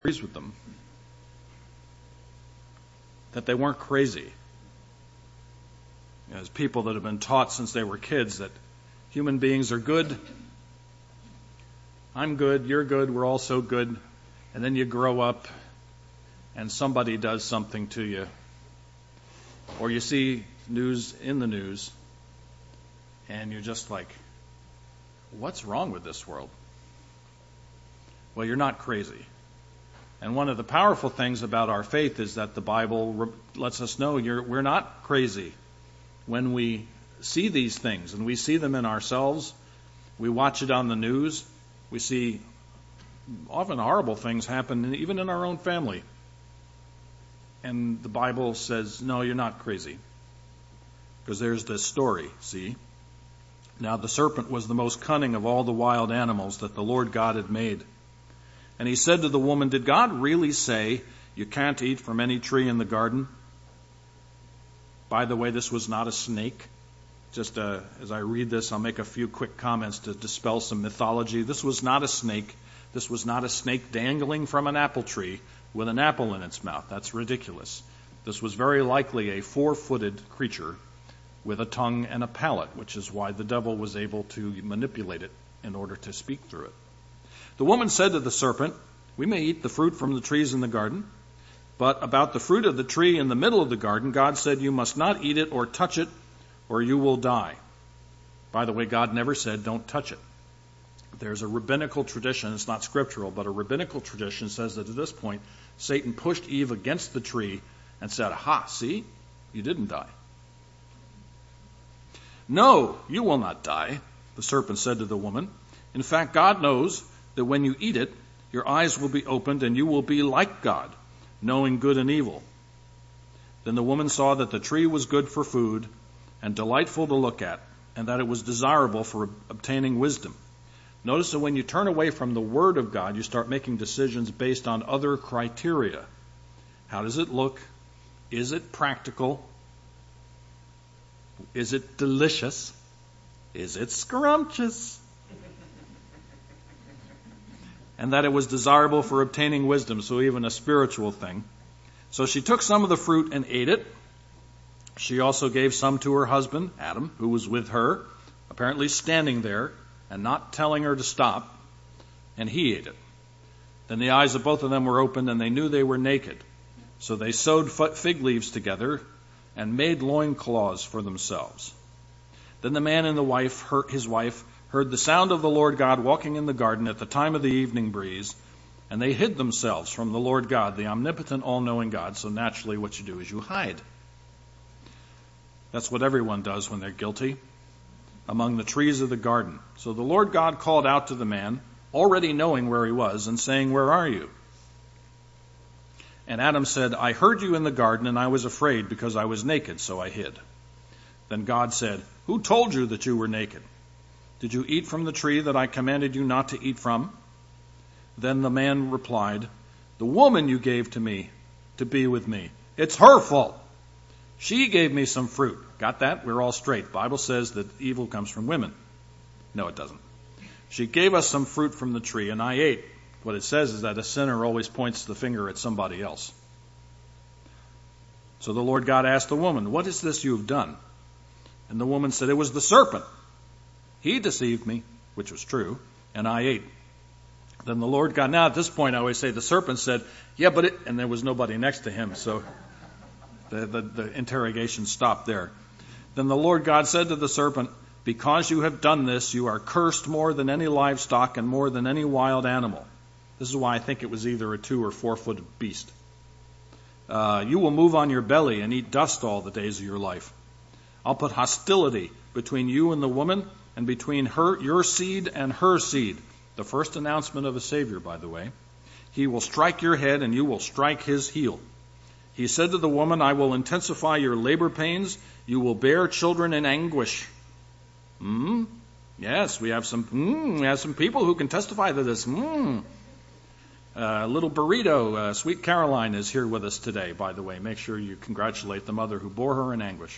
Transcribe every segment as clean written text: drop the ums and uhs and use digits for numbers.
agrees with them, that they weren't crazy. As people that have been taught since they were kids that human beings are good, I'm good, you're good, we're all so good, and then you grow up and somebody does something to you, or you see news in the news, and you're just like, what's wrong with this world? Well, you're not crazy. And one of the powerful things about our faith is that the Bible lets us know we're not crazy. When we see these things, and we see them in ourselves, we watch it on the news, we see often horrible things happen even in our own family. And the Bible says, no, you're not crazy. Because there's this story, see? Now the serpent was the most cunning of all the wild animals that the Lord God had made. And he said to the woman, did God really say you can't eat from any tree in the garden? By the way, this was not a snake. Just as I read this, I'll make a few quick comments to dispel some mythology. This was not a snake. This was not a snake dangling from an apple tree with an apple in its mouth. That's ridiculous. This was very likely a 4-footed creature with a tongue and a palate, which is why the devil was able to manipulate it in order to speak through it. The woman said to the serpent, we may eat the fruit from the trees in the garden, but about the fruit of the tree in the middle of the garden, God said, you must not eat it or touch it, or you will die. By the way, God never said, don't touch it. There's a rabbinical tradition, it's not scriptural, but a rabbinical tradition says that at this point, Satan pushed Eve against the tree and said, aha, see, you didn't die. No, you will not die, the serpent said to the woman. In fact, God knows that when you eat it, your eyes will be opened and you will be like God, knowing good and evil. Then the woman saw that the tree was good for food and delightful to look at, and that it was desirable for obtaining wisdom. Notice that when you turn away from the Word of God, you start making decisions based on other criteria. How does it look? Is it practical? Is it delicious? Is it scrumptious? And that it was desirable for obtaining wisdom, so even a spiritual thing. So she took some of the fruit and ate it. She also gave some to her husband, Adam, who was with her, apparently standing there and not telling her to stop, and he ate it. Then the eyes of both of them were opened, and they knew they were naked. So they sewed fig leaves together and made loincloths for themselves. Then the man and his wife, heard the sound of the Lord God walking in the garden at the time of the evening breeze, and they hid themselves from the Lord God, the omnipotent, all-knowing God. So naturally what you do is you hide. That's what everyone does when they're guilty, among the trees of the garden. So the Lord God called out to the man, already knowing where he was, and saying, where are you? And Adam said, I heard you in the garden, and I was afraid because I was naked, so I hid. Then God said, who told you that you were naked? Did you eat from the tree that I commanded you not to eat from? Then the man replied, the woman you gave to me to be with me, it's her fault. She gave me some fruit. Got that? We're all straight. The Bible says that evil comes from women. No, it doesn't. She gave us some fruit from the tree, and I ate. What it says is that a sinner always points the finger at somebody else. So the Lord God asked the woman, what is this you have done? And the woman said, it was the serpent. He deceived me, which was true, and I ate. Then the Lord God, now at this point I always say the serpent said, yeah, but it, and there was nobody next to him, so the interrogation stopped there. Then the Lord God said to the serpent, because you have done this, you are cursed more than any livestock and more than any wild animal. This is why I think it was either a 2 or 4-footed beast. You will move on your belly and eat dust all the days of your life. I'll put hostility between you and the woman, and between your seed and her seed. The first announcement of a Savior, by the way. He will strike your head, and you will strike his heel. He said to the woman, I will intensify your labor pains. You will bear children in anguish. Yes, we have some people who can testify to this. Little burrito, Sweet Caroline is here with us today, by the way. Make sure you congratulate the mother who bore her in anguish.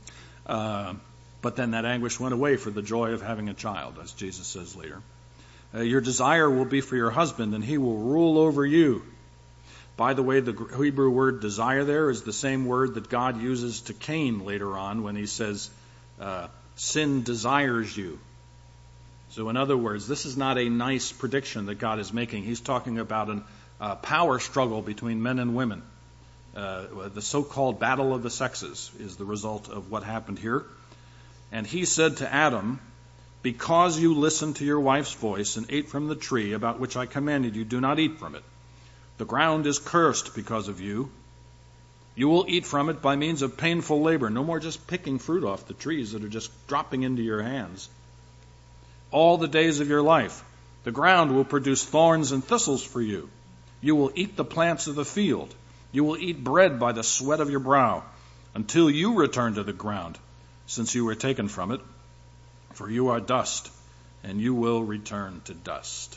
But then that anguish went away for the joy of having a child, as Jesus says later. Your desire will be for your husband, and he will rule over you. By the way, the Hebrew word desire there is the same word that God uses to Cain later on when he says, sin desires you. So in other words, this is not a nice prediction that God is making. He's talking about a power struggle between men and women. The so-called battle of the sexes is the result of what happened here. And he said to Adam, because you listened to your wife's voice and ate from the tree about which I commanded you, do not eat from it. The ground is cursed because of you. You will eat from it by means of painful labor. No more just picking fruit off the trees that are just dropping into your hands. All the days of your life, the ground will produce thorns and thistles for you. You will eat the plants of the field. You will eat bread by the sweat of your brow until you return to the ground, since you were taken from it. For you are dust, and you will return to dust.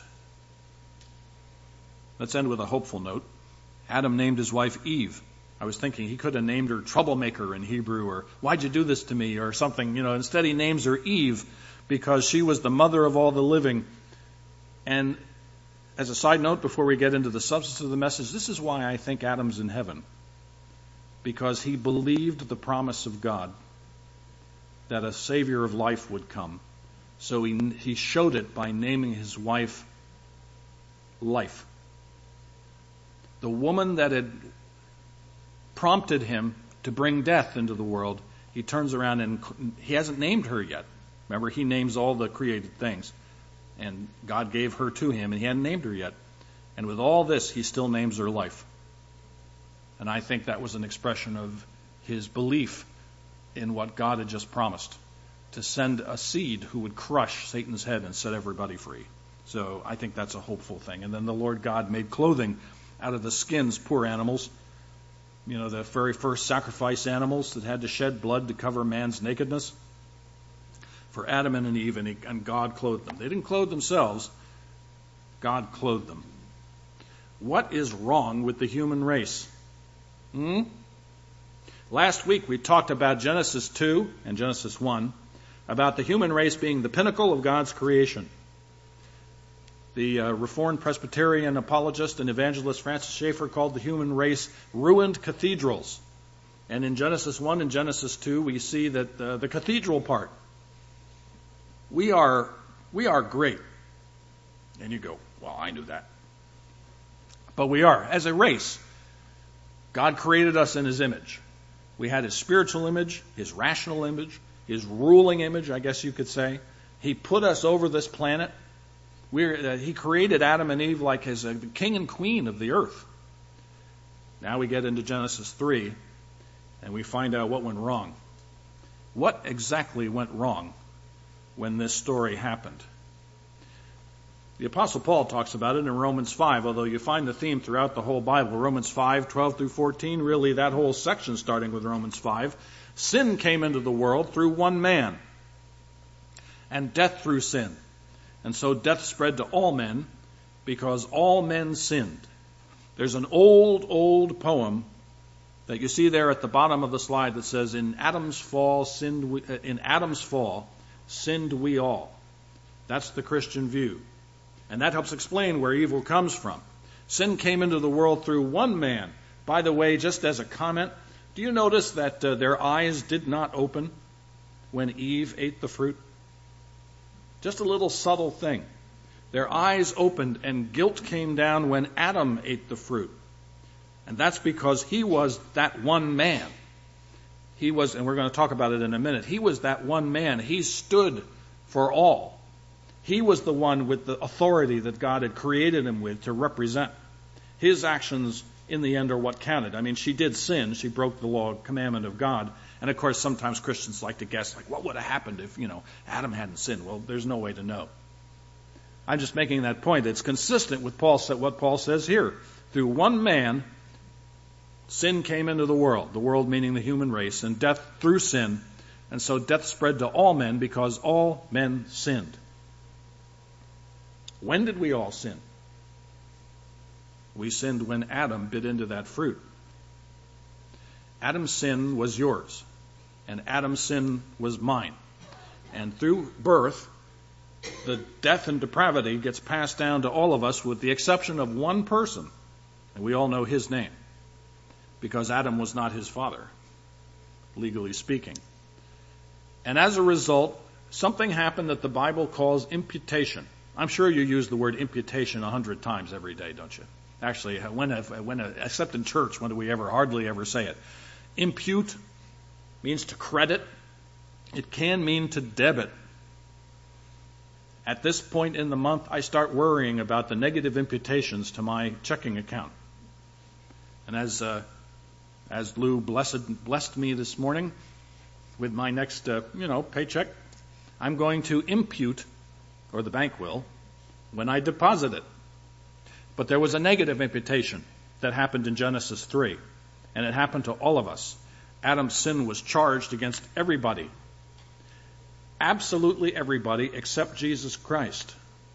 Let's end with a hopeful note. Adam named his wife Eve. I was thinking he could have named her troublemaker in Hebrew, or why'd you do this to me, or something. Instead he names her Eve because she was the mother of all the living. And as a side note, before we get into the substance of the message, this is why I think Adam's in heaven. Because he believed the promise of God that a Savior of life would come. So he showed it by naming his wife Life. The woman that had prompted him to bring death into the world, he turns around and he hasn't named her yet. Remember, he names all the created things. And God gave her to him, and he hadn't named her yet. And with all this, he still names her Life. And I think that was an expression of his belief in what God had just promised, to send a seed who would crush Satan's head and set everybody free. So I think that's a hopeful thing. And then the Lord God made clothing out of the skins, poor animals. The very first sacrifice animals that had to shed blood to cover man's nakedness. For Adam and Eve, and God clothed them. They didn't clothe themselves. God clothed them. What is wrong with the human race? Last week we talked about Genesis 2 and Genesis 1, about the human race being the pinnacle of God's creation. The Reformed Presbyterian apologist and evangelist Francis Schaeffer called the human race ruined cathedrals. And in Genesis 1 and Genesis 2 we see that the cathedral part, we are great. And you go, well, I knew that. But we are. As a race, God created us in His image. We had His spiritual image, His rational image, His ruling image, I guess you could say. He put us over this planet. He created Adam and Eve like as the king and queen of the earth. Now we get into Genesis 3, and we find out what went wrong. What exactly went wrong when this story happened? The Apostle Paul talks about it in Romans 5, although you find the theme throughout the whole Bible. Romans 5, 12 through 14, really that whole section starting with Romans 5. Sin came into the world through one man, and death through sin. And so death spread to all men because all men sinned. There's an old poem that you see there at the bottom of the slide that says, in Adam's fall sinned we all. That's the Christian view. And that helps explain where evil comes from. Sin came into the world through one man. By the way, just as a comment, do you notice that their eyes did not open when Eve ate the fruit? Just a little subtle thing. Their eyes opened and guilt came down when Adam ate the fruit. And that's because he was that one man. He was, and we're going to talk about it in a minute, he was that one man. He stood for all. He was the one with the authority that God had created him with to represent. His actions in the end are what counted. I mean, she did sin. She broke the law, commandment of God. And of course, sometimes Christians like to guess, like, what would have happened if, Adam hadn't sinned? Well, there's no way to know. I'm just making that point. It's consistent with what Paul says here. Through one man, sin came into the world meaning the human race, and death through sin. And so death spread to all men because all men sinned. When did we all sin? We sinned when Adam bit into that fruit. Adam's sin was yours, and Adam's sin was mine. And through birth, the death and depravity gets passed down to all of us with the exception of one person. And we all know his name because Adam was not his father, legally speaking. And as a result, something happened that the Bible calls imputation. I'm sure you use the word imputation 100 times every day, don't you? Actually, except in church, when do we hardly ever say it? Impute means to credit. It can mean to debit. At this point in the month, I start worrying about the negative imputations to my checking account. And as Lou blessed me this morning with my next, paycheck, I'm going to impute, or the bank will, when I deposit it. But there was a negative imputation that happened in Genesis 3, and it happened to all of us. Adam's sin was charged against everybody. Absolutely everybody except Jesus Christ.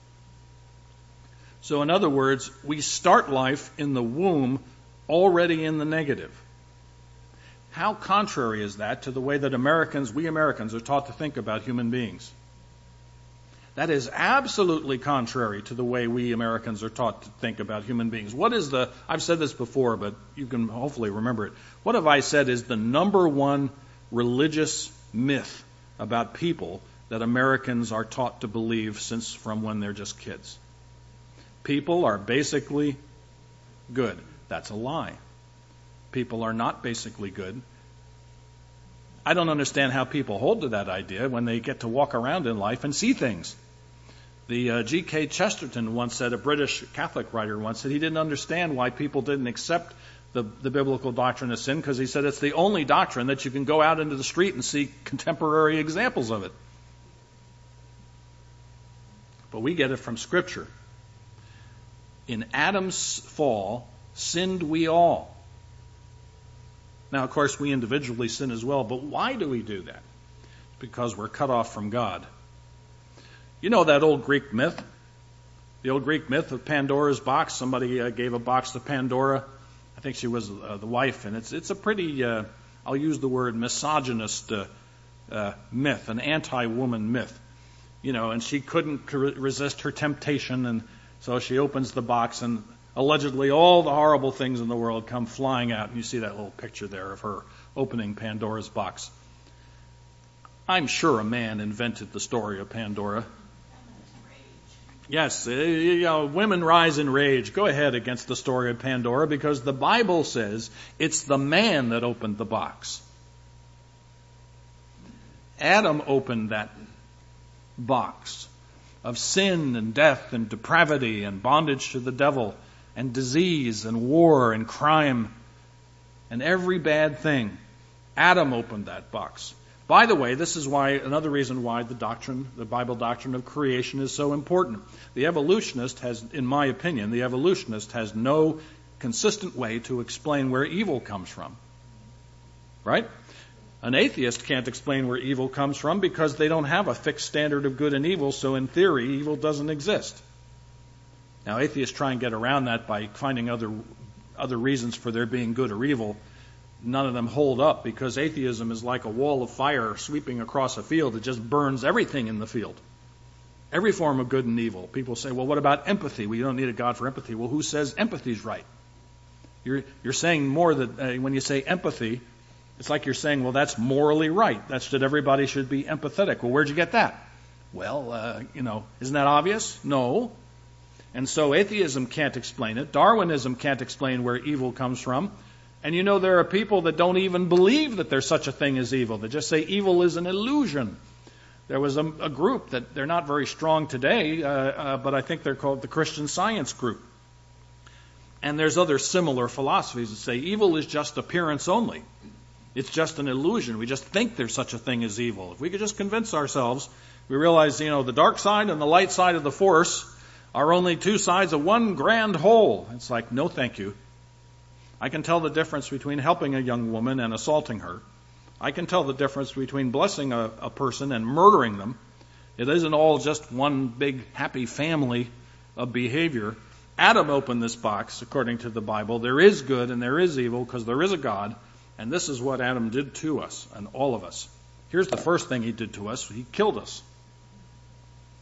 So in other words, we start life in the womb already in the negative. How contrary is that to the way that we Americans are taught to think about human beings? That is absolutely contrary to the way we Americans are taught to think about human beings. I've said this before, but you can hopefully remember it. What have I said is the number one religious myth about people that Americans are taught to believe from when they're just kids? People are basically good. That's a lie. People are not basically good. I don't understand how people hold to that idea when they get to walk around in life and see things. The G.K. Chesterton once said, a British Catholic writer once said, he didn't understand why people didn't accept the biblical doctrine of sin, because he said it's the only doctrine that you can go out into the street and see contemporary examples of it. But we get it from Scripture. In Adam's fall, sinned we all. Now, of course, we individually sin as well, but why do we do that? Because we're cut off from God. You know that old Greek myth? The old Greek myth of Pandora's box. Somebody gave a box to Pandora. I think she was the wife, and it's a pretty, I'll use the word misogynist myth, an anti-woman myth. And she couldn't resist her temptation, and so she opens the box, and allegedly all the horrible things in the world come flying out. And you see that little picture there of her opening Pandora's box. I'm sure a man invented the story of Pandora. Yes, women rise in rage. Go ahead against the story of Pandora, because the Bible says it's the man that opened the box. Adam opened that box of sin and death and depravity and bondage to the devil and disease and war and crime and every bad thing. Adam opened that box. By the way, this is another reason why the Bible doctrine of creation is so important. The evolutionist has no consistent way to explain where evil comes from. Right? An atheist can't explain where evil comes from because they don't have a fixed standard of good and evil, so in theory, evil doesn't exist. Now, atheists try and get around that by finding other reasons for there being good or evil. None of them hold up, because atheism is like a wall of fire sweeping across a field. It just burns everything in the field. Every form of good and evil. People say, well, what about empathy? Well, you don't need a God for empathy. Well, who says empathy's right? You're saying more that when you say empathy, it's like you're saying, well, that's morally right. That's that everybody should be empathetic. Well, where'd you get that? Well, isn't that obvious? No. And so atheism can't explain it. Darwinism can't explain where evil comes from. And there are people that don't even believe that there's such a thing as evil. They just say evil is an illusion. There was a group that they're not very strong today, but I think they're called the Christian Science Group. And there's other similar philosophies that say evil is just appearance only. It's just an illusion. We just think there's such a thing as evil. If we could just convince ourselves, we realize, the dark side and the light side of the force are only two sides of one grand whole. It's like, no, thank you. I can tell the difference between helping a young woman and assaulting her. I can tell the difference between blessing a person and murdering them. It isn't all just one big happy family of behavior. Adam opened this box, according to the Bible. There is good and there is evil because there is a God. And this is what Adam did to us and all of us. Here's the first thing he did to us. He killed us.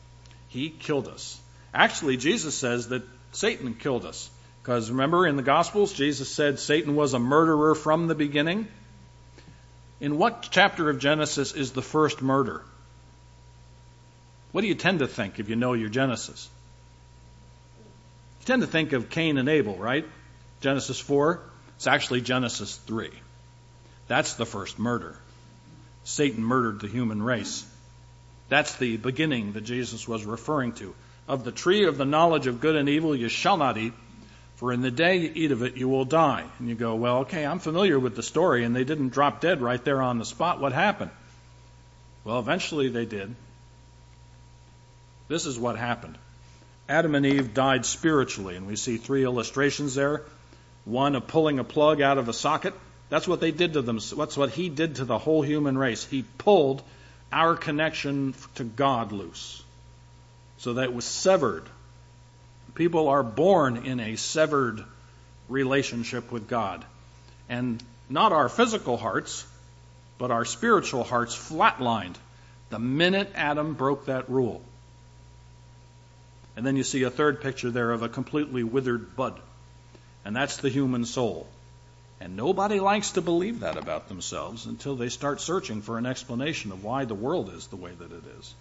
He killed us. Actually, Jesus says that Satan killed us. Because remember, in the Gospels, Jesus said Satan was a murderer from the beginning. In what chapter of Genesis is the first murder? What do you tend to think if you know your Genesis? You tend to think of Cain and Abel, right? Genesis 4. It's actually Genesis 3. That's the first murder. Satan murdered the human race. That's the beginning that Jesus was referring to. Of the tree of the knowledge of good and evil you shall not eat, for in the day you eat of it you will die. And you go, well, okay, I'm familiar with the story, and they didn't drop dead right there on the spot. What happened? Well, eventually they did. This is what happened. Adam and Eve died spiritually, and we see 3 illustrations there. One, of pulling a plug out of a socket. That's what they did to them. That's what he did to the whole human race. He pulled our connection to God loose, so that it was severed. People are born in a severed relationship with God. And not our physical hearts, but our spiritual hearts flatlined the minute Adam broke that rule. And then you see a third picture there of a completely withered bud. And that's the human soul. And nobody likes to believe that about themselves until they start searching for an explanation of why the world is the way that it is.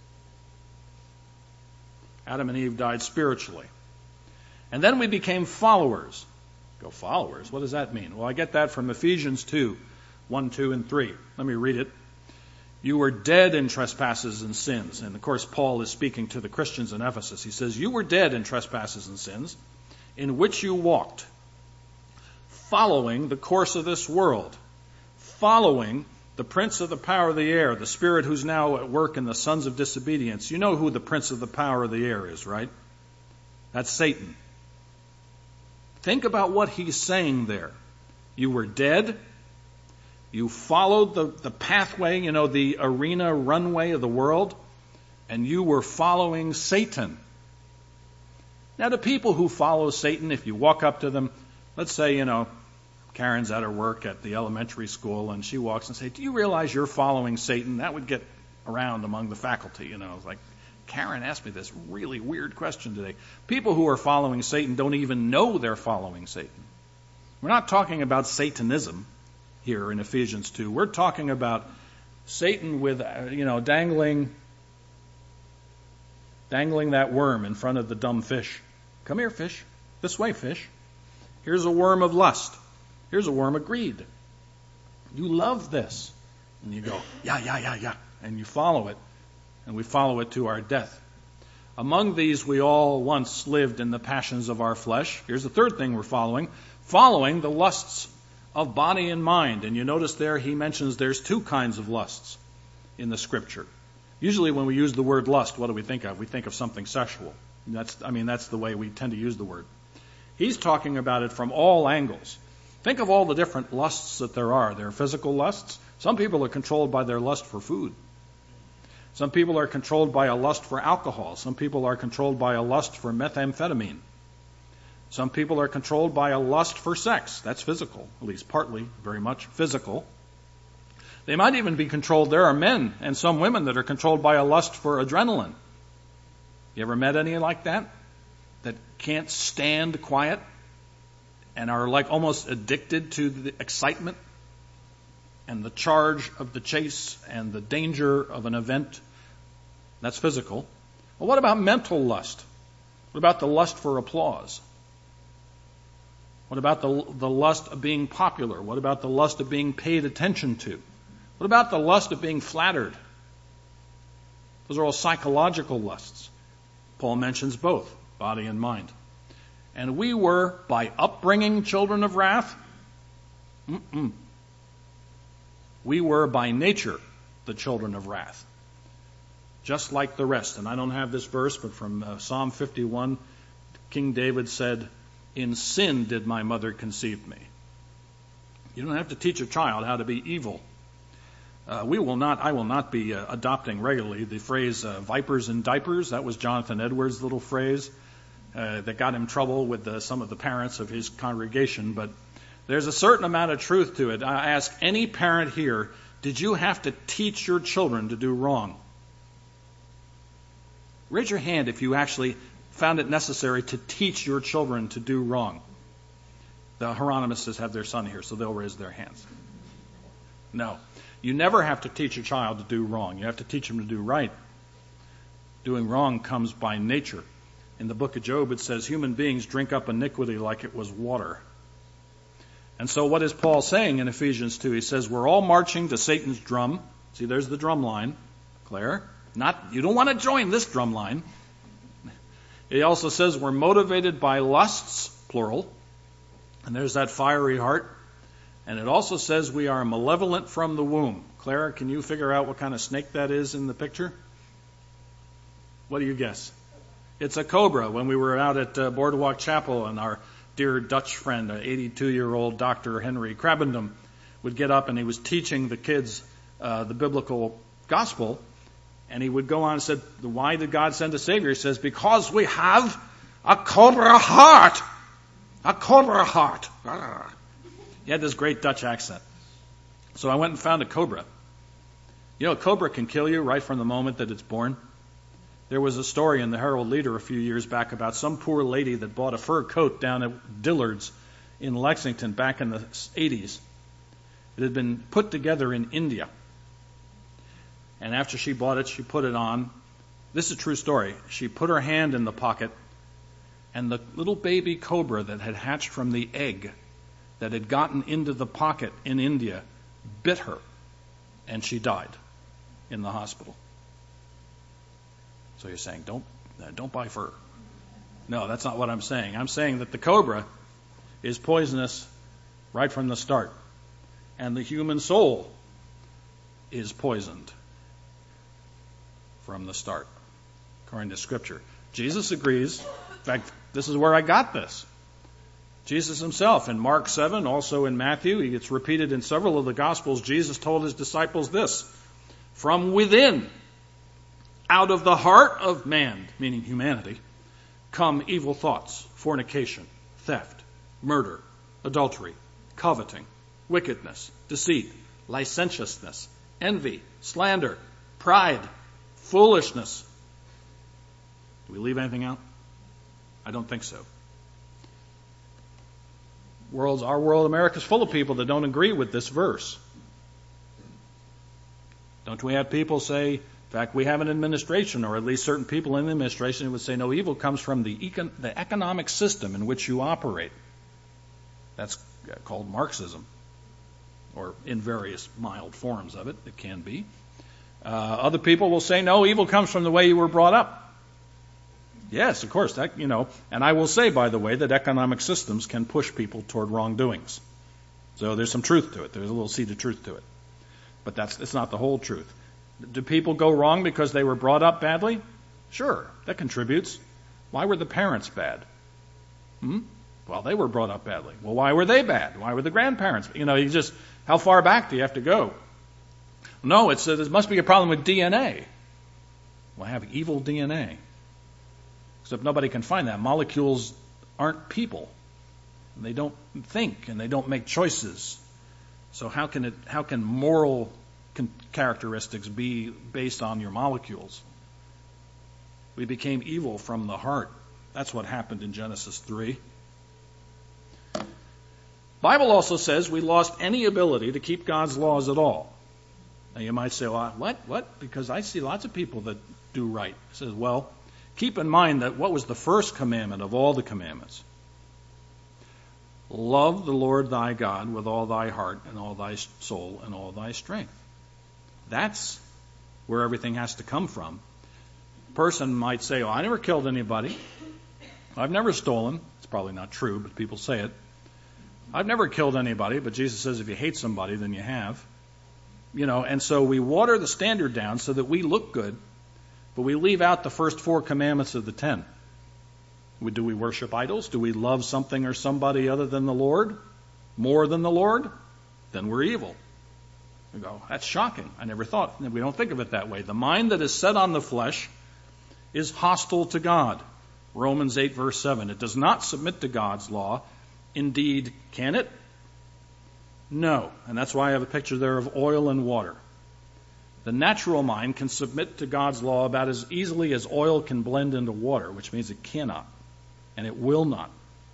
Adam and Eve died spiritually. And then we became followers. Go, followers? What does that mean? Well, I get that from Ephesians 2, 1, 2, and 3. Let me read it. You were dead in trespasses and sins. And of course, Paul is speaking to the Christians in Ephesus. He says, you were dead in trespasses and sins, in which you walked, following the course of this world, following the prince of the power of the air, the spirit who's now at work in the sons of disobedience. You know who the prince of the power of the air is, right? That's Satan. Think about what he's saying there. You were dead. You followed the pathway, the arena runway of the world, and you were following Satan. Now, the people who follow Satan, if you walk up to them, let's say, Karen's at her work at the elementary school, and she walks and says, do you realize you're following Satan? That would get around among the faculty, It's like, Karen asked me this really weird question today. People who are following Satan don't even know they're following Satan. We're not talking about Satanism here in Ephesians 2. We're talking about Satan with, dangling that worm in front of the dumb fish. Come here, fish. This way, fish. Here's a worm of lust. Here's a worm of greed. You love this. And you go, yeah. And you follow it. And we follow it to our death. Among these, we all once lived in the passions of our flesh. Here's the third thing we're following the lusts of body and mind. And you notice there he mentions there's 2 kinds of lusts in the Scripture. Usually when we use the word lust, what do we think of? We think of something sexual. That's the way we tend to use the word. He's talking about it from all angles. Think of all the different lusts that there are. There are physical lusts. Some people are controlled by their lust for food. Some people are controlled by a lust for alcohol. Some people are controlled by a lust for methamphetamine. Some people are controlled by a lust for sex. That's physical, at least partly, very much physical. They might even be controlled. There are men and some women that are controlled by a lust for adrenaline. You ever met any like that? That can't stand quiet and are like almost addicted to the excitement and the charge of the chase and the danger of an event. That's physical. Well, what about mental lust? What about the lust for applause? What about the lust of being popular? What about the lust of being paid attention to? What about the lust of being flattered? Those are all psychological lusts. Paul mentions both, body and mind. And we were, by upbringing, children of wrath? We were, by nature, the children of wrath. Just like the rest. And I don't have this verse, but from Psalm 51, King David said, in sin did my mother conceive me. You don't have to teach a child how to be evil. I will not be adopting regularly the phrase vipers in diapers. That was Jonathan Edwards' little phrase that got him trouble with some of the parents of his congregation. But there's a certain amount of truth to it. I ask any parent here, did you have to teach your children to do wrong? Raise your hand if you actually found it necessary to teach your children to do wrong. The Hieronymists have their son here, so they'll raise their hands. No. You never have to teach a child to do wrong. You have to teach them to do right. Doing wrong comes by nature. In the book of Job, it says human beings drink up iniquity like it was water. And so what is Paul saying in Ephesians 2? He says we're all marching to Satan's drum. See, there's the drum line. Claire, you don't want to join this drum line. He also says we're motivated by lusts, plural. And there's that fiery heart. And it also says we are malevolent from the womb. Clara, can you figure out what kind of snake that is in the picture? What do you guess? It's a cobra. When we were out at Boardwalk Chapel and our dear Dutch friend, 82-year-old Dr. Henry Krabbendam, would get up and he was teaching the kids the biblical gospel. And he would go on and said, why did God send a Savior? He says, because we have a cobra heart. A cobra heart. He had this great Dutch accent. So I went and found a cobra. You know, a cobra can kill you right from the moment that it's born. There was a story in the Herald Leader a few years back about some poor lady that bought a fur coat down at Dillard's in Lexington back in the 80s. It had been put together in India. And after she bought it, she put it on. This is a true story. She put her hand in the pocket, and the little baby cobra that had hatched from the egg that had gotten into the pocket in India bit her, and she died in the hospital. So you're saying, don't buy fur. No, that's not what I'm saying. I'm saying that the cobra is poisonous right from the start. And the human soul is poisoned from the start, according to Scripture. Jesus agrees. In fact, this is where I got this. Jesus himself, in Mark 7, also in Matthew, it's repeated in several of the Gospels, Jesus told his disciples this, from within, out of the heart of man, meaning humanity, come evil thoughts, fornication, theft, murder, adultery, coveting, wickedness, deceit, licentiousness, envy, slander, pride, foolishness. Do we leave anything out? I don't think so. Our world, America's full of people that don't agree with this verse. Don't we have people say, in fact, we have an administration, or at least certain people in the administration who would say, no, evil comes from the economic system in which you operate. That's called Marxism, or in various mild forms of it, it can be. Other people will say, no, evil comes from the way you were brought up. Yes, of course, and I will say, by the way, that economic systems can push people toward wrongdoings. So there's some truth to it. There's a little seed of truth to it. But it's not the whole truth. Do people go wrong because they were brought up badly? Sure, that contributes. Why were the parents bad? Well, they were brought up badly. Well, why were they bad? Why were the grandparents? How far back do you have to go? No, there must be a problem with DNA. Well, I have evil DNA. Except nobody can find that. Molecules aren't people. And they don't think and they don't make choices. So how can moral characteristics be based on your molecules? We became evil from the heart. That's what happened in Genesis 3. Bible also says we lost any ability to keep God's laws at all. Now you might say, well, what? Because I see lots of people that do right. It says, well, keep in mind that what was the first commandment of all the commandments? Love the Lord thy God with all thy heart and all thy soul and all thy strength. That's where everything has to come from. A person might say, I never killed anybody. I've never stolen. It's probably not true, but people say it. I've never killed anybody, but Jesus says if you hate somebody, then you have. And so we water the standard down so that we look good, but we leave out the first 4 commandments of the 10. Do we worship idols? Do we love something or somebody other than the Lord? More than the Lord? Then we're evil. We go, that's shocking. I never thought. We don't think of it that way. The mind that is set on the flesh is hostile to God. Romans 8, verse 7. It does not submit to God's law. Indeed, can it? No. And that's why I have a picture there of oil and water. The natural mind can submit to God's law about as easily as oil can blend into water, which means it cannot, and it will not.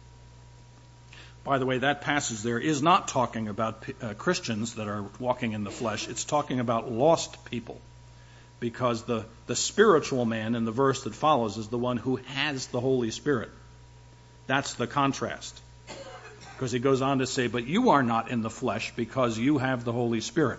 By the way, that passage there is not talking about Christians that are walking in the flesh. It's talking about lost people, because the spiritual man in the verse that follows is the one who has the Holy Spirit. That's the contrast. Because he goes on to say, but you are not in the flesh because you have the Holy Spirit.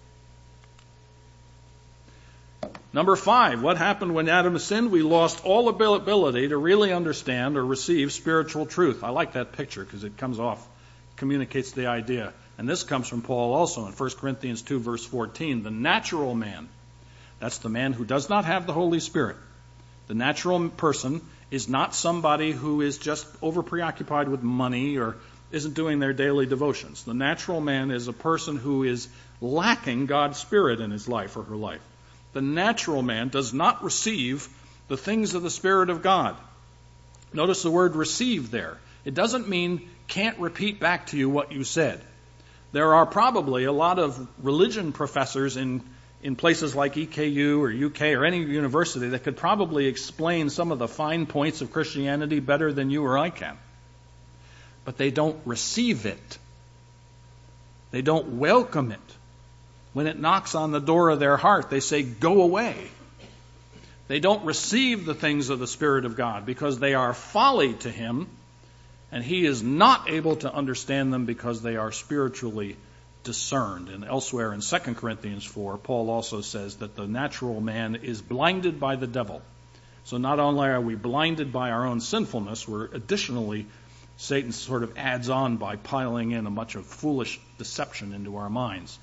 Number 5, what happened when Adam sinned? We lost all ability to really understand or receive spiritual truth. I like that picture because it communicates the idea. And this comes from Paul also in 1 Corinthians 2, verse 14. The natural man, that's the man who does not have the Holy Spirit. The natural person is not somebody who is just over preoccupied with money or isn't doing their daily devotions. The natural man is a person who is lacking God's Spirit in his life or her life. The natural man does not receive the things of the Spirit of God. Notice the word receive there. It doesn't mean can't repeat back to you what you said. There are probably a lot of religion professors in places like EKU or UK or any university that could probably explain some of the fine points of Christianity better than you or I can. But they don't receive it. They don't welcome it. When it knocks on the door of their heart, they say, go away. They don't receive the things of the Spirit of God because they are folly to him, and he is not able to understand them because they are spiritually discerned. And elsewhere in 2 Corinthians 4, Paul also says that the natural man is blinded by the devil. So not only are we blinded by our own sinfulness, we're additionally, Satan sort of adds on by piling in a bunch of foolish deception into our minds.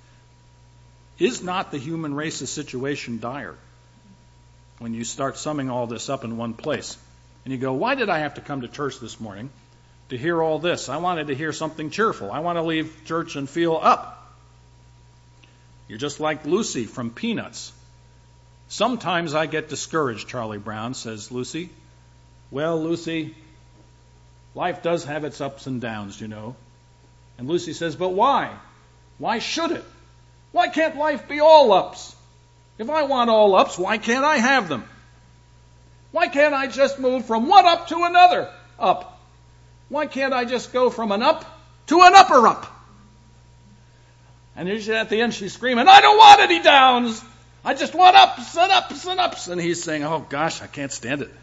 Is not the human race's situation dire? When you start summing all this up in one place, and you go, why did I have to come to church this morning to hear all this? I wanted to hear something cheerful. I want to leave church and feel up. You're just like Lucy from Peanuts. Sometimes I get discouraged, Charlie Brown, says Lucy. Well, Lucy, life does have its ups and downs, you know. And Lucy says, but why? Why should it? Why can't life be all ups? If I want all ups, why can't I have them? Why can't I just move from one up to another up? Why can't I just go from an up to an upper up? And at the end she's screaming, I don't want any downs. I just want ups and ups and ups. And he's saying, oh gosh, I can't stand it.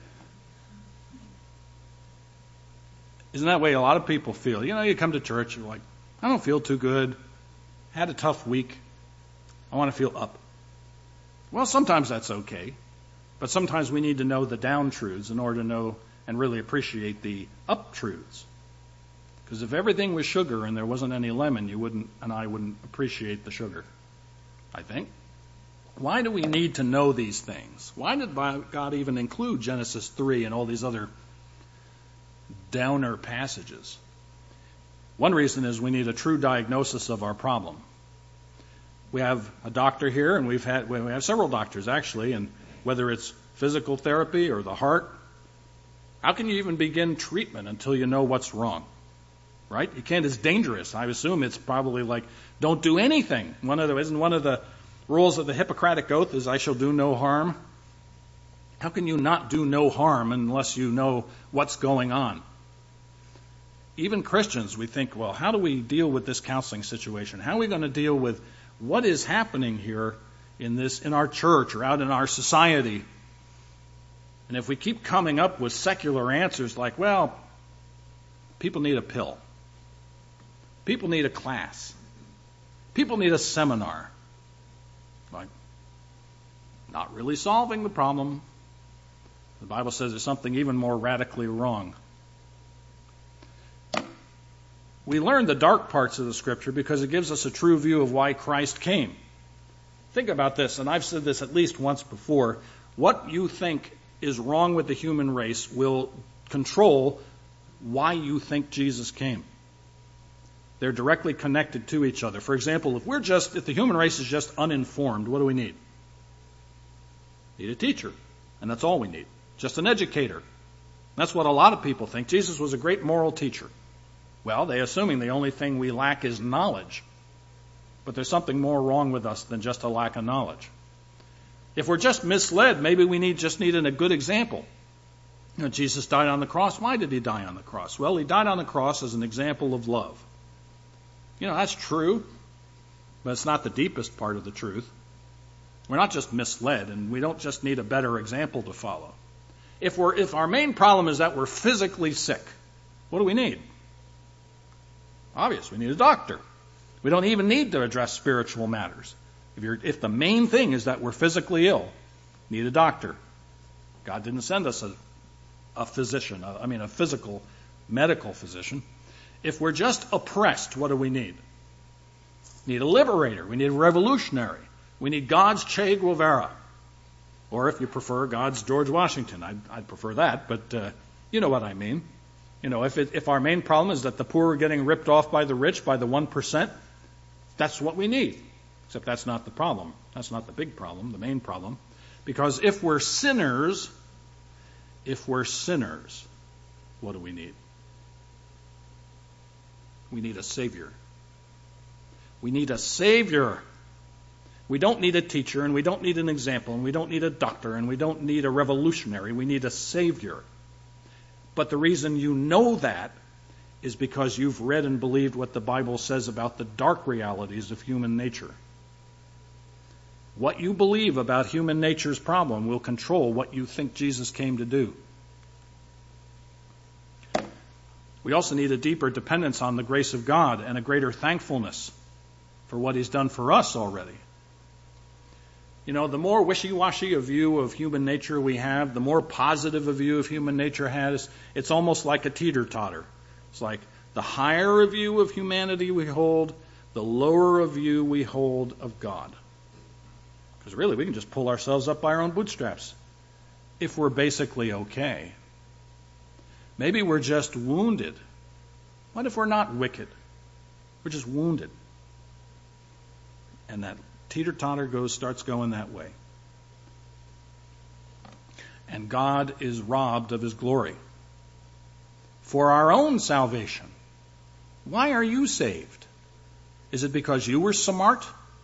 Isn't that the way a lot of people feel? You know, you come to church, you're like, I don't feel too good. Had a tough week. I want to feel up. Well, sometimes that's okay. But sometimes we need to know the down truths in order to know and really appreciate the up truths. Because if everything was sugar and there wasn't any lemon, you wouldn't, and I wouldn't appreciate the sugar, I think. Why do we need to know these things? Why did God even include Genesis 3 and all these other downer passages? One reason is we need a true diagnosis of our problem. We have a doctor here, and we have several doctors actually, and whether it's physical therapy or the heart, how can you even begin treatment until you know what's wrong? Right? You can't. It's dangerous. I assume it's probably like, don't do anything. Isn't one of the rules of the Hippocratic Oath is I shall do no harm? How can you not do no harm unless you know what's going on? Even Christians, we think, well, how do we deal with this counseling situation? How are we going to deal with what is happening here in our church or out in our society? And if we keep coming up with secular answers like, well, people need a pill. People need a class. People need a seminar. Like, not really solving the problem. The Bible says there's something even more radically wrong. We learn the dark parts of the Scripture because it gives us a true view of why Christ came. Think about this, and I've said this at least once before. What you think is wrong with the human race will control why you think Jesus came. They're directly connected to each other. For example, if the human race is just uninformed, what do we need? We need a teacher, and that's all we need. Just an educator. That's what a lot of people think. Jesus was a great moral teacher. Well, they're assuming the only thing we lack is knowledge. But there's something more wrong with us than just a lack of knowledge. If we're just misled, maybe we just need a good example. Jesus died on the cross. Why did he die on the cross? Well, he died on the cross as an example of love. That's true, but it's not the deepest part of the truth. We're not just misled, and we don't just need a better example to follow. If our main problem is that we're physically sick, what do we need? Obvious, we need a doctor. We don't even need to address spiritual matters. If the main thing is that we're physically ill, need a doctor. God didn't send us a physician, a physical, medical physician. If we're just oppressed, what do we need? Need a liberator. We need a revolutionary. We need God's Che Guevara. Or if you prefer, God's George Washington. I'd prefer that, but you know what I mean. If our main problem is that the poor are getting ripped off by the rich, by the 1%, that's what we need. Except that's not the problem. That's not the big problem, the main problem. Because if we're sinners, what do we need? We need a Savior. We need a Savior. We don't need a teacher, and we don't need an example, and we don't need a doctor, and we don't need a revolutionary. We need a Savior. But the reason you know that is because you've read and believed what the Bible says about the dark realities of human nature. What you believe about human nature's problem will control what you think Jesus came to do. We also need a deeper dependence on the grace of God and a greater thankfulness for what He's done for us already. The more wishy-washy a view of human nature we have, the more positive a view of human nature has, it's almost like a teeter-totter. It's like the higher a view of humanity we hold, the lower a view we hold of God. Because really, we can just pull ourselves up by our own bootstraps if we're basically okay. Maybe we're just wounded. What if we're not wicked? We're just wounded. And that teeter-totter starts going that way. And God is robbed of His glory. For our own salvation. Why are you saved? Is it because you were smart?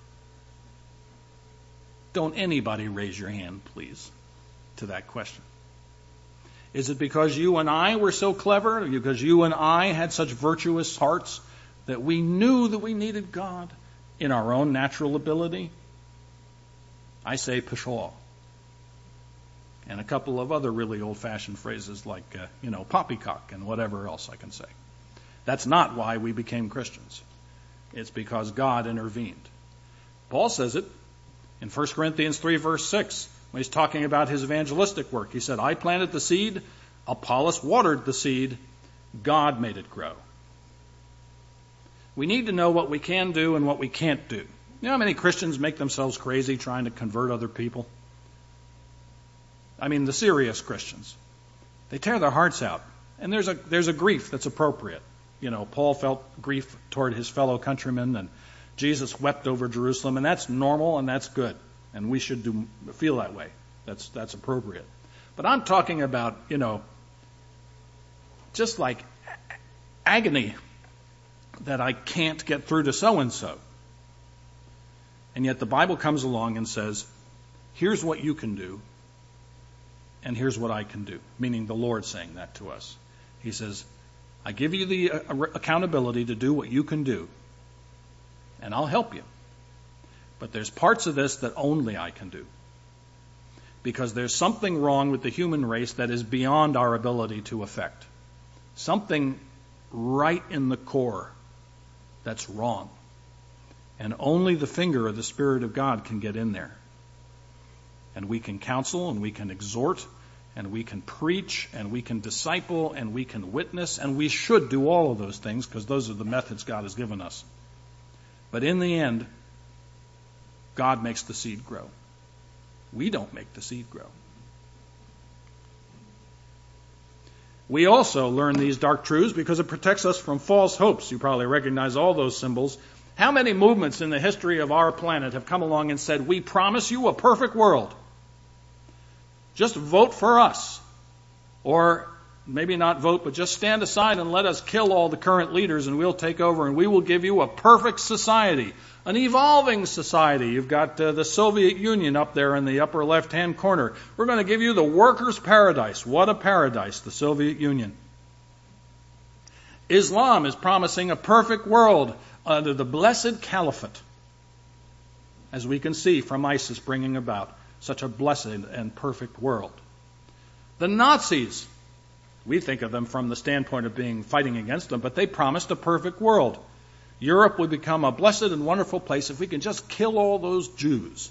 Don't anybody raise your hand, please, to that question. Is it because you and I were so clever? Because you and I had such virtuous hearts that we knew that we needed God in our own natural ability? I say pshaw. And a couple of other really old-fashioned phrases like, poppycock and whatever else I can say. That's not why we became Christians. It's because God intervened. Paul says it in 1 Corinthians 3, verse 6, when he's talking about his evangelistic work. He said, I planted the seed, Apollos watered the seed, God made it grow. We need to know what we can do and what we can't do. You know how many Christians make themselves crazy trying to convert other people? The serious Christians. They tear their hearts out. And there's a grief that's appropriate. Paul felt grief toward his fellow countrymen, and Jesus wept over Jerusalem, and that's normal and that's good. And we should feel that way. That's appropriate. But I'm talking about, just like agony that I can't get through to so-and-so. And yet the Bible comes along and says, here's what you can do, and here's what I can do. Meaning the Lord saying that to us. He says, I give you the accountability to do what you can do, and I'll help you. But there's parts of this that only I can do. Because there's something wrong with the human race that is beyond our ability to affect. Something right in the core that's wrong. And only the finger of the Spirit of God can get in there. And we can counsel, and we can exhort, and we can preach, and we can disciple, and we can witness, and we should do all of those things because those are the methods God has given us. But in the end, God makes the seed grow. We don't make the seed grow. We also learn these dark truths because it protects us from false hopes. You probably recognize all those symbols. How many movements in the history of our planet have come along and said, we promise you a perfect world. Just vote for us. Or maybe not vote, but just stand aside and let us kill all the current leaders and we'll take over and we will give you a perfect society, an evolving society. You've got the Soviet Union up there in the upper left-hand corner. We're going to give you the workers' paradise. What a paradise, the Soviet Union. Islam is promising a perfect world under the blessed caliphate, as we can see from ISIS bringing about such a blessed and perfect world. The Nazis, we think of them from the standpoint of being fighting against them, but they promised a perfect world. Europe would become a blessed and wonderful place if we can just kill all those Jews.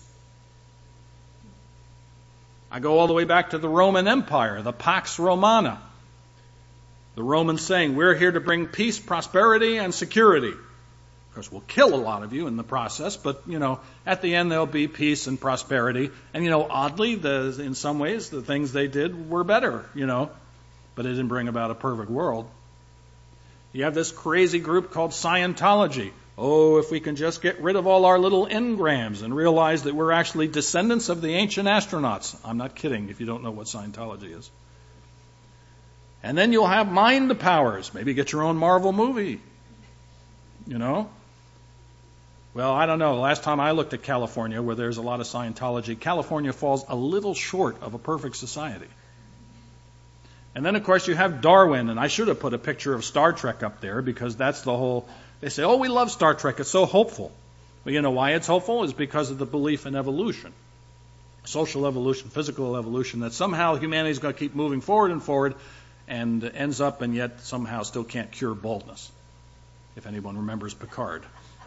I go all the way back to the Roman Empire, the Pax Romana. The Romans saying, we're here to bring peace, prosperity, and security. Of course, we'll kill a lot of you in the process, but, at the end there'll be peace and prosperity. And, oddly, in some ways, the things they did were better, but it didn't bring about a perfect world. You have this crazy group called Scientology. Oh, if we can just get rid of all our little engrams and realize that we're actually descendants of the ancient astronauts. I'm not kidding if you don't know what Scientology is. And then you'll have mind powers. Maybe get your own Marvel movie. Well, I don't know. Last time I looked at California, where there's a lot of Scientology, California falls a little short of a perfect society. And then, of course, you have Darwin, and I should have put a picture of Star Trek up there because that's the whole... They say, we love Star Trek. It's so hopeful. Well, you know why it's hopeful? It's because of the belief in evolution. Social evolution, physical evolution, that somehow humanity's going to keep moving forward and forward and ends up and yet somehow still can't cure baldness. If anyone remembers Picard.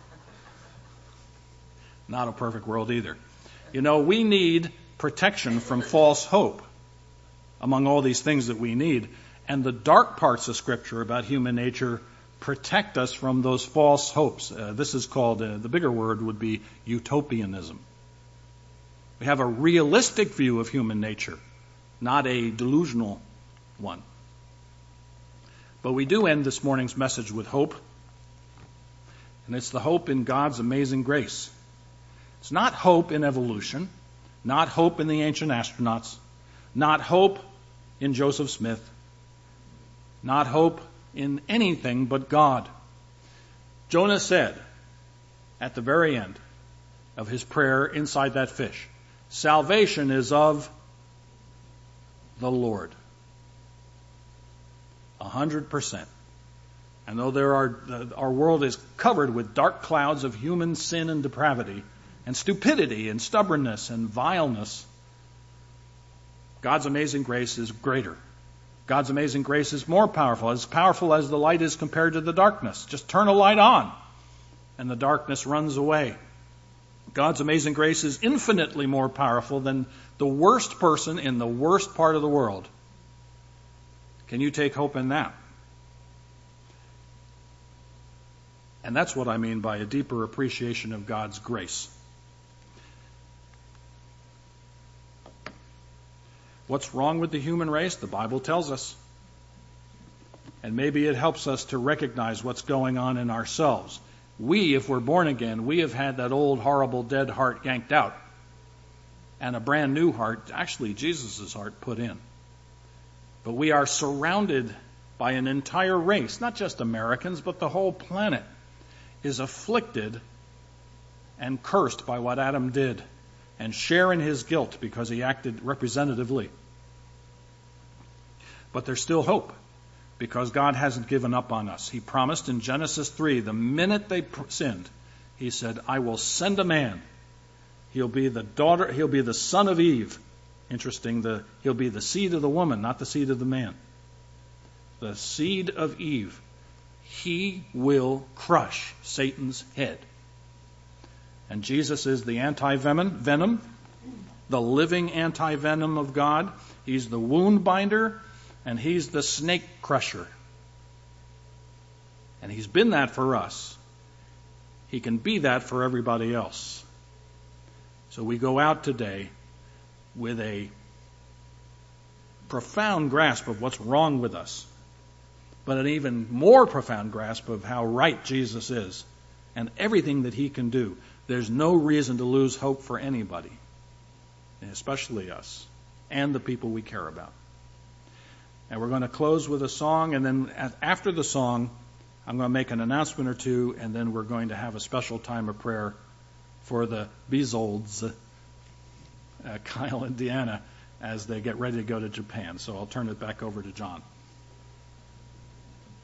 Not a perfect world either. We need protection from false hope among all these things that we need. And the dark parts of Scripture about human nature protect us from those false hopes. This is called, the bigger word would be utopianism. We have a realistic view of human nature, not a delusional one. But we do end this morning's message with hope. And it's the hope in God's amazing grace. It's not hope in evolution, not hope in the ancient astronauts, not hope in Joseph Smith, not hope in anything but God. Jonah said at the very end of his prayer inside that fish, salvation is of the Lord. 100%. And though our world is covered with dark clouds of human sin and depravity and stupidity and stubbornness and vileness, God's amazing grace is greater. God's amazing grace is more powerful, as the light is compared to the darkness. Just turn a light on and the darkness runs away. God's amazing grace is infinitely more powerful than the worst person in the worst part of the world. Can you take hope in that? And that's what I mean by a deeper appreciation of God's grace. What's wrong with the human race? The Bible tells us. And maybe it helps us to recognize what's going on in ourselves. We, if we're born again, we have had that old, horrible, dead heart yanked out. And a brand new heart, actually Jesus' heart, put in. But we are surrounded by an entire race, not just Americans, but the whole planet is afflicted and cursed by what Adam did and share in his guilt because he acted representatively. But there's still hope because God hasn't given up on us. He promised in Genesis 3, the minute they sinned, he said, I will send a man. He'll be the son of Eve. Interesting, he'll be the seed of the woman, not the seed of the man. The seed of Eve. He will crush Satan's head. And Jesus is the anti-venom, the living anti-venom of God. He's the wound binder, and he's the snake crusher. And he's been that for us. He can be that for everybody else. So we go out today with a profound grasp of what's wrong with us, but an even more profound grasp of how right Jesus is and everything that he can do. There's no reason to lose hope for anybody, especially us and the people we care about. And we're going to close with a song, and then after the song, I'm going to make an announcement or two, and then we're going to have a special time of prayer for the Beazolds, Kyle and Deanna, as they get ready to go to Japan. So I'll turn it back over to John.